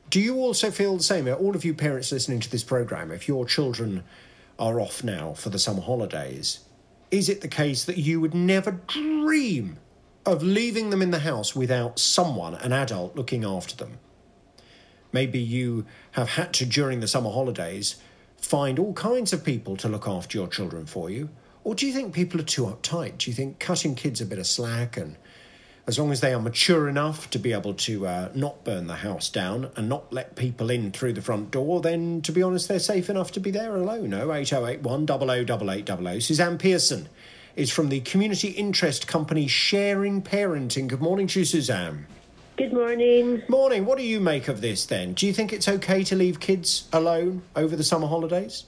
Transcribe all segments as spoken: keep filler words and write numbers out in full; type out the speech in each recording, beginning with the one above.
Do you also feel the same? All of you parents listening to this programme, if your children are off now for the summer holidays, is it the case that you would never dream of leaving them in the house without someone, an adult, looking after them? Maybe you have had to, during the summer holidays, find all kinds of people to look after your children for you. Or do you think people are too uptight? Do you think cutting kids a bit of slack, and as long as they are mature enough to be able to uh, not burn the house down and not let people in through the front door, then, to be honest, they're safe enough to be there alone? oh eight oh eight one, double oh double eight double oh. Suzanne Pearson is from the community interest company Sharing Parenting. Good morning to you, Suzanne. Good morning. Morning. What do you make of this, then? Do you think it's okay to leave kids alone over the summer holidays?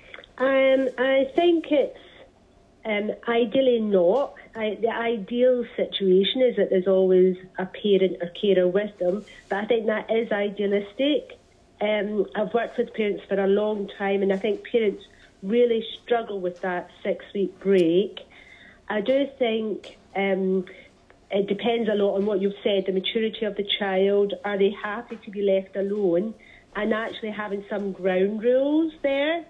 Um, I think it's um, ideally not. I, the ideal situation is that there's always a parent or carer with them, but I think that is idealistic. Um, I've worked with parents for a long time, and I think parents really struggle with that six-week break. I do think um, it depends a lot on what you've said, the maturity of the child. Are they happy to be left alone? And actually having some ground rules there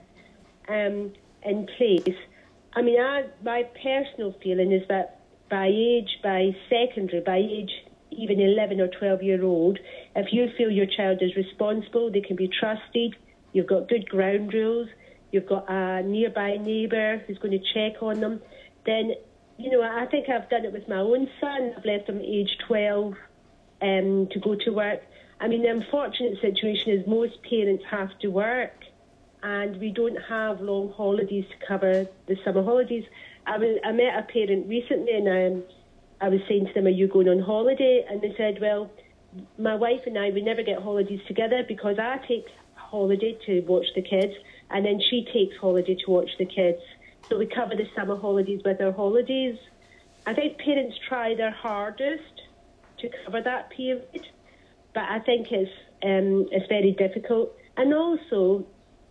um, in place. I mean, I, my personal feeling is that by age, by secondary, by age even eleven or twelve year old, if you feel your child is responsible, they can be trusted, you've got good ground rules, you've got a nearby neighbour who's going to check on them, then, you know, I think I've done it with my own son. I've left him at age twelve um, to go to work. I mean, the unfortunate situation is most parents have to work, and we don't have long holidays to cover the summer holidays. I, was, I met a parent recently, and um, I was saying to them, are you going on holiday? And they said, well, my wife and I, we never get holidays together because I take holiday to watch the kids, and then she takes holiday to watch the kids. So we cover the summer holidays with our holidays. I think parents try their hardest to cover that period, but I think it's um, it's very difficult. And also,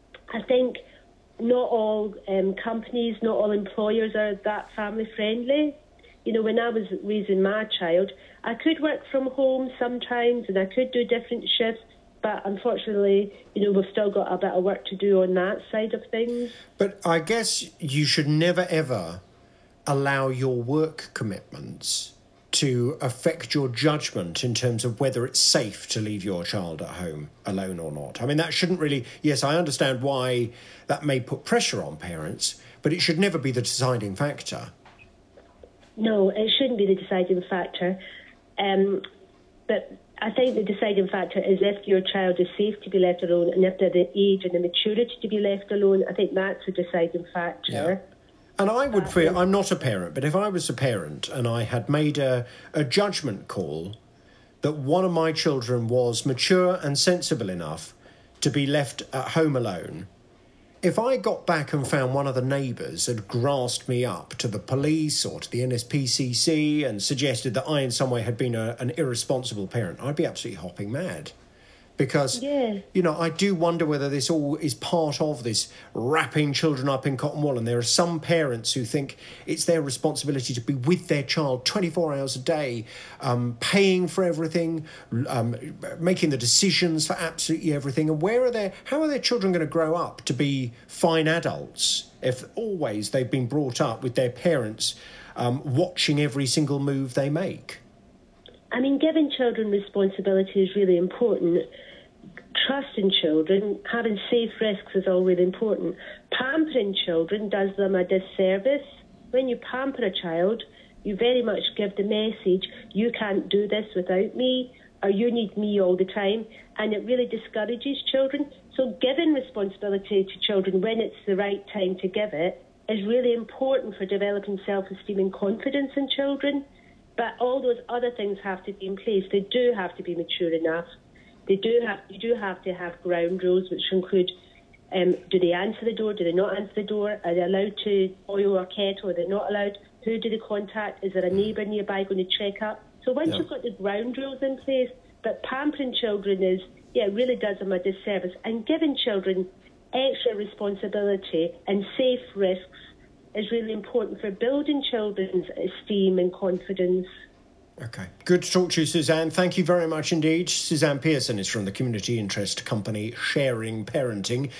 I think not all um, companies, not all employers are that family friendly. You know, when I was raising my child, I could work from home sometimes and I could do different shifts, but unfortunately, you know, we've still got a bit of work to do on that side of things. But I guess you should never, ever allow your work commitments to affect your judgment in terms of whether it's safe to leave your child at home alone or not. I mean, that shouldn't really... Yes, I understand why that may put pressure on parents, but it should never be the deciding factor. No, it shouldn't be the deciding factor. Um, but I think the deciding factor is if your child is safe to be left alone, and if they're the age and the maturity to be left alone. I think that's a deciding factor. Yeah. And I would feel, I'm not a parent, but if I was a parent and I had made a, a judgment call that one of my children was mature and sensible enough to be left at home alone, if I got back and found one of the neighbours had grassed me up to the police or to the N S P C C and suggested that I in some way had been a, an irresponsible parent, I'd be absolutely hopping mad. Because, yeah. you know, I do wonder whether this all is part of this wrapping children up in cotton wool. And there are some parents who think it's their responsibility to be with their child twenty-four hours a day, um, paying for everything, um, making the decisions for absolutely everything. And where are their, how are their children going to grow up to be fine adults if always they've been brought up with their parents um, watching every single move they make? I mean, giving children responsibility is really important. Trusting children, having safe risks is all really important. Pampering children does them a disservice. When you pamper a child, you very much give the message, you can't do this without me, or you need me all the time, and it really discourages children. So giving responsibility to children when it's the right time to give it is really important for developing self-esteem and confidence in children. But all those other things have to be in place. They do have to be mature enough. They do have, you do have to have ground rules, which include, um, do they answer the door? Do they not answer the door? Are they allowed to boil a kettle? Are they not allowed? Who do they contact? Is there a neighbour nearby going to check up? So once Yeah. you've got the ground rules in place, but pampering children is, yeah, it really does them a disservice. And giving children extra responsibility and safe risks is really important for building children's esteem and confidence. Okay. Good to talk to you, Suzanne. Thank you very much indeed. Suzanne Pearson is from the community interest company Sharing Parenting.